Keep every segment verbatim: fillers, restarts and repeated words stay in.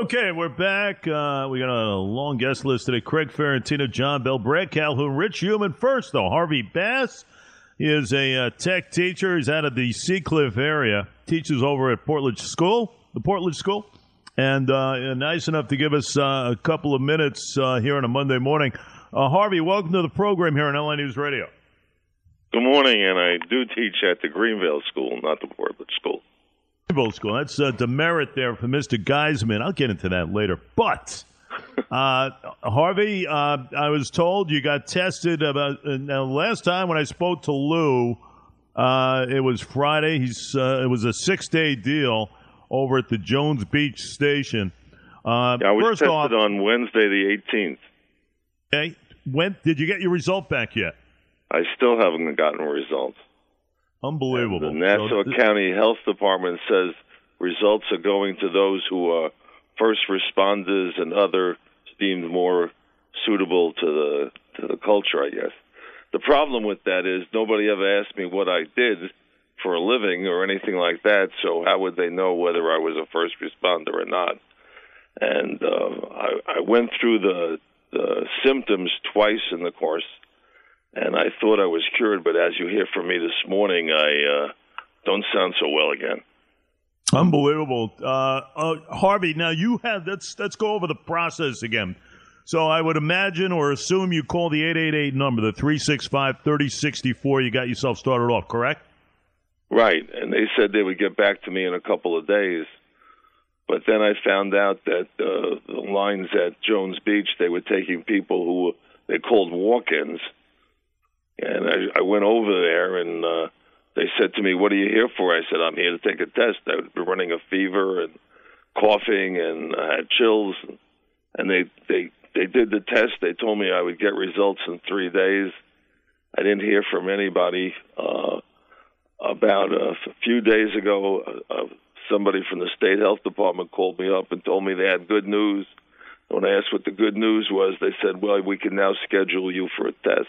Okay, we're back. Uh, we got a long guest list today. Craig Ferrantino, John Bell, Brad Calhoun, Rich Human. First, though, Harvey Bass. He is a uh, tech teacher. He's out of the Seacliff area. Teaches over at Portledge School, the Portledge School. And uh, nice enough to give us uh, a couple of minutes uh, here on a Monday morning. Uh, Harvey, welcome to the program here on L A News Radio. Good morning, and I do teach at the Greenville School, not the Portledge School. Greenville School. That's a demerit there for Mister Geisman. I'll get into that later. But, uh, Harvey, uh, I was told you got tested about uh, now. Last time when I spoke to Lou, uh, it was Friday. He's uh, it was a six-day deal over at the Jones Beach station. Uh, yeah, I was first tested off, on Wednesday the eighteenth. Okay. When did you get your result back yet? I still haven't gotten results. Unbelievable. And the Nassau so th- County Health Department says results are going to those who are first responders and other deemed more suitable to the to the culture, I guess. The problem with that is nobody ever asked me what I did for a living or anything like that, so how would they know whether I was a first responder or not? And uh, I, I went through the, the symptoms twice in the course, and I thought I was cured, but as you hear from me this morning, I uh, don't sound so well again. Unbelievable. Uh, uh, Harvey, now you had, let's, let's go over the process again. So I would imagine or assume you call the eight eight eight number, the three six five, three oh six four. You got yourself started off, correct? Right, and they said they would get back to me in a couple of days. But then I found out that uh, the lines at Jones Beach, they were taking people who they called walk-ins. And I, I went over there, and uh, they said to me, what are you here for? I said, I'm here to take a test. I would be running a fever and coughing, and I had chills. And they, they, they did the test. They told me I would get results in three days. I didn't hear from anybody. Uh, about a few days ago, uh, somebody from the state health department called me up and told me they had good news. When I asked what the good news was, they said, well, we can now schedule you for a test.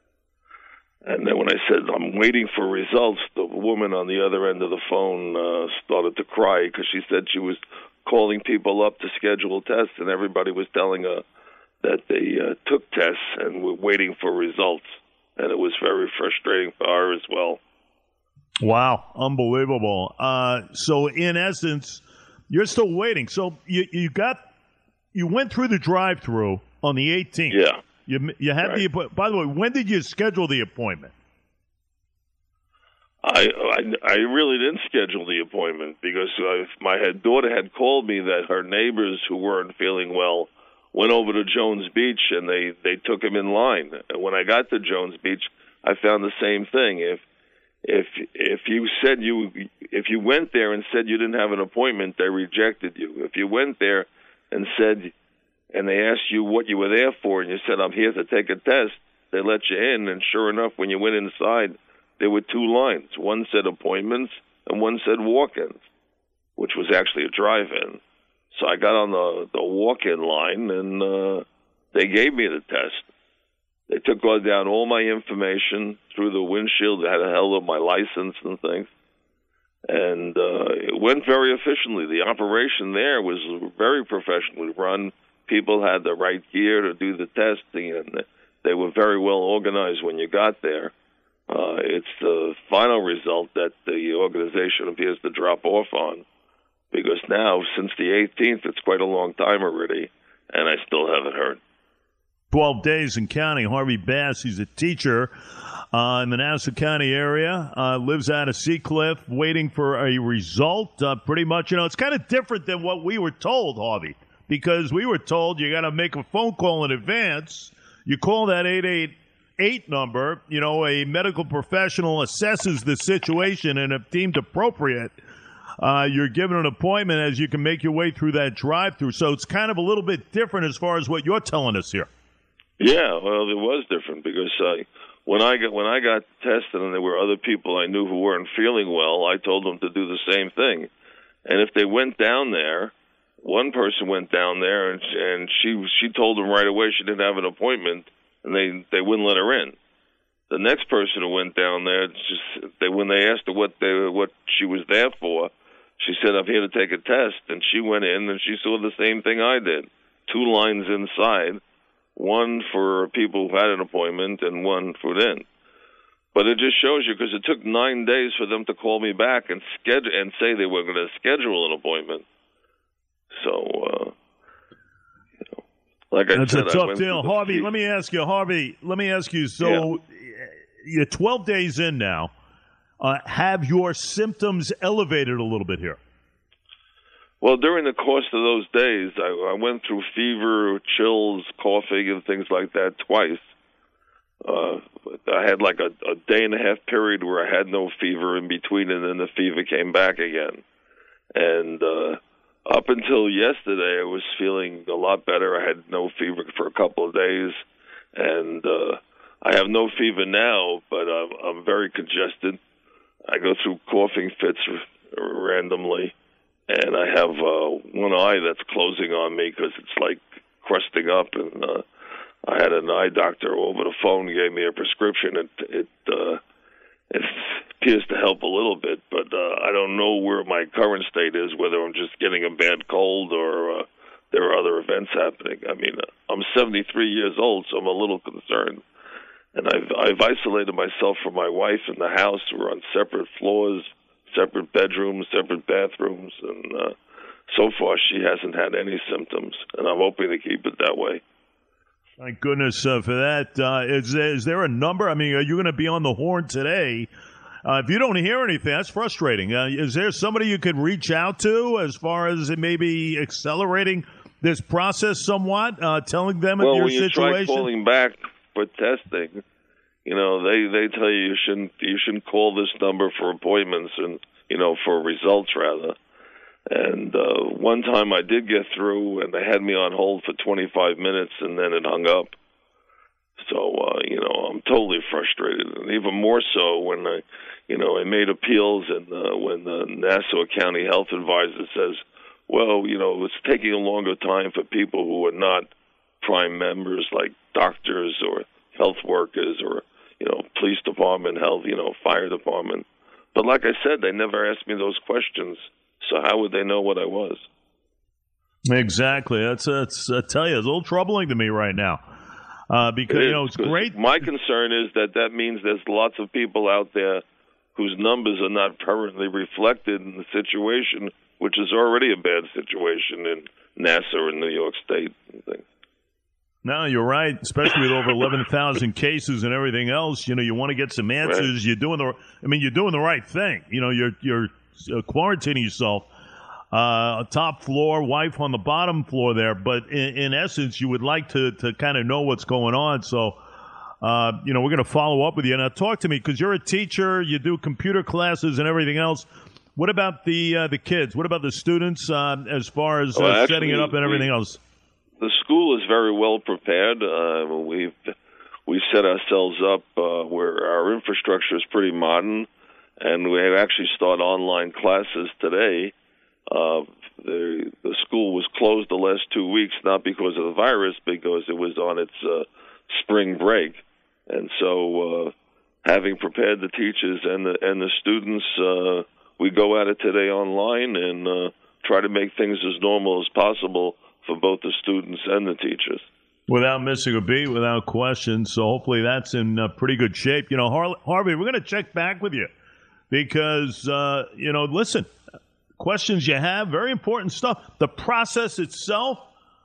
And then when I said, I'm waiting for results, the woman on the other end of the phone uh, started to cry because she said she was calling people up to schedule tests, and everybody was telling her that they uh, took tests and were waiting for results. And it was very frustrating for her as well. Wow, unbelievable. Uh, so in essence, you're still waiting. So you, you got, you went through the drive-through on the eighteenth. Yeah. You you had right. the, by the way, when did you schedule the appointment? I, I, I really didn't schedule the appointment because uh, my had, daughter had called me that her neighbors who weren't feeling well went over to Jones Beach and they, they took him in line. And when I got to Jones Beach, I found the same thing. If if if you said you if you went there and said you didn't have an appointment, they rejected you. If you went there and said and they asked you what you were there for, and you said I'm here to take a test, they let you in. And sure enough, when you went inside, there were two lines. One said appointments, and one said walk-ins, which was actually a drive-in. So I got on the, the walk-in line, and uh, they gave me the test. They took all down all my information through the windshield. They had held up my license and things. And uh, it went very efficiently. The operation there was very professionally run. People had the right gear to do the testing, and they were very well organized when you got there. Uh, it's the final result that the organization appears to drop off on, because now, since the eighteenth, it's quite a long time already, and I still haven't heard. twelve days in counting. Harvey Bass, he's a teacher uh, in the Nassau County area, uh, lives out of Seacliff, waiting for a result. Uh, pretty much, you know, it's kind of different than what we were told, Harvey, because we were told you got to make a phone call in advance. You call that eight eight eight number, you know, a medical professional assesses the situation, and if deemed appropriate, uh, you're given an appointment as you can make your way through that drive-through. So it's kind of a little bit different as far as what you're telling us here. Yeah, well, it was different because uh, when I got when I got tested and there were other people I knew who weren't feeling well, I told them to do the same thing. And if they went down there, one person went down there and and she she told them right away she didn't have an appointment, and they, they wouldn't let her in. The next person who went down there, just they when they asked her what they what she was there for, She said, I'm here to take a test. And she went in and she saw the same thing I did. Two lines inside, one for people who had an appointment and one for then. But it just shows you, because it took nine days for them to call me back and schedule and say they were going to schedule an appointment. So, uh, you know, like I That's said, a tough deal. Harvey, let me ask you, Harvey, let me ask you, so yeah. You're twelve days in now. Uh, have your symptoms elevated a little bit here? Well, during the course of those days, I, I went through fever, chills, coughing, and things like that twice. Uh, I had like a, a day and a half period where I had no fever in between, and then the fever came back again. And uh, up until yesterday, I was feeling a lot better. I had no fever for a couple of days, and uh, I have no fever now, but I'm, I'm very congested. I go through coughing fits randomly, and I have uh, one eye that's closing on me because it's like crusting up. And uh, I had an eye doctor over the phone, gave me a prescription. It it, uh, it appears to help a little bit, but uh, I don't know where my current state is, whether I'm just getting a bad cold or uh, there are other events happening. I mean, uh, I'm seventy-three years old, so I'm a little concerned. And I've, I've isolated myself from my wife in the house. We're on separate floors, separate bedrooms, separate bathrooms, and uh, so far she hasn't had any symptoms, and I'm hoping to keep it that way. Thank goodness uh, for that. Uh, is, is there a number? I mean, are you going to be on the horn today? Uh, if you don't hear anything, that's frustrating. Uh, is there somebody you could reach out to as far as it may be accelerating this process somewhat, uh, telling them well, of your when you situation? Try calling back for testing, you know, they, they tell you you shouldn't you shouldn't call this number for appointments and, you know, for results rather. And uh, one time I did get through, and they had me on hold for twenty-five minutes, and then it hung up. So, uh, you know, I'm totally frustrated, and even more so when I, you know, I made appeals, and uh, when the Nassau County Health Advisor says, well, you know, it's taking a longer time for people who are not prime members, like doctors or health workers or, you know, police department, health, you know, fire department. But like I said, they never asked me those questions, so how would they know what I was? Exactly. That's, that's I tell you, it's a little troubling to me right now. Uh, because, it you know, it's great. My concern is that that means there's lots of people out there whose numbers are not currently reflected in the situation, which is already a bad situation in Nassau and New York State and things. No, you're right. Especially with over eleven thousand cases and everything else, you know, you want to get some answers. Right. You're doing the, I mean, you're doing the right thing. You know, you're you're uh, quarantining yourself, uh, top floor, wife on the bottom floor there. But in, in essence, you would like to to kind of know what's going on. So, uh, you know, we're going to follow up with you. Now, talk to me, because you're a teacher. You do computer classes and everything else. What about the uh, the kids? What about the students uh, as far as uh, well, actually, setting it up and everything we, else? The school is very well prepared. Uh, we've we've set ourselves up uh, where our infrastructure is pretty modern, and we actually start online classes today. Uh, the the school was closed the last two weeks, not because of the virus, because it was on its uh, spring break, and so uh, having prepared the teachers and the and the students, uh, we go at it today online and uh, try to make things as normal as possible for both the students and the teachers. Without missing a beat, without question. So hopefully that's in uh, pretty good shape. You know, Har- Harvey, we're going to check back with you because, uh, you know, listen, questions you have, very important stuff. The process itself,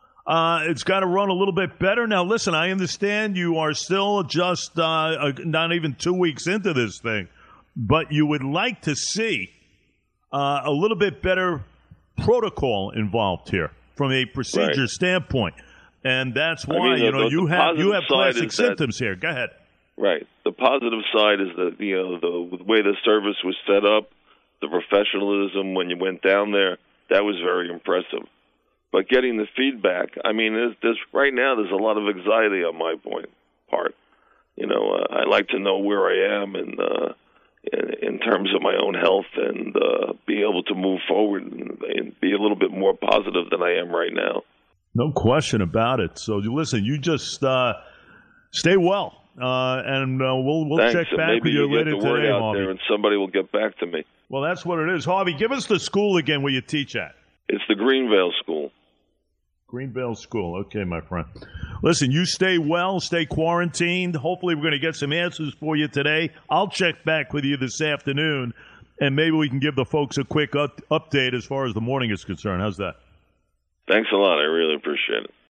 uh, it's got to run a little bit better. Now, listen, I understand you are still just uh, not even two weeks into this thing, but you would like to see uh, a little bit better protocol involved here from a procedure right. standpoint, and that's why I mean, the, you know the, you the have you have classic symptoms that, here. Go ahead. Right. The positive side is that you know the, the way the service was set up, the professionalism when you went down there, that was very impressive. But getting the feedback, I mean, there's, there's right now there's a lot of anxiety on my point part. You know, uh, I like to know where I am and. Uh, In, in terms of my own health and uh, be able to move forward and, and be a little bit more positive than I am right now. No question about it. So listen, you just uh, stay well, uh, and uh, we'll we'll Thanks. check and back with you later today. Maybe you get the word out Harvey. there, and somebody will get back to me. Well, that's what it is. Harvey, give us the school again where you teach at. It's the Greenvale School. Greenvale School. Okay, my friend. Listen, you stay well, stay quarantined. Hopefully we're going to get some answers for you today. I'll check back with you this afternoon, and maybe we can give the folks a quick up- update as far as the morning is concerned. How's that? Thanks a lot. I really appreciate it.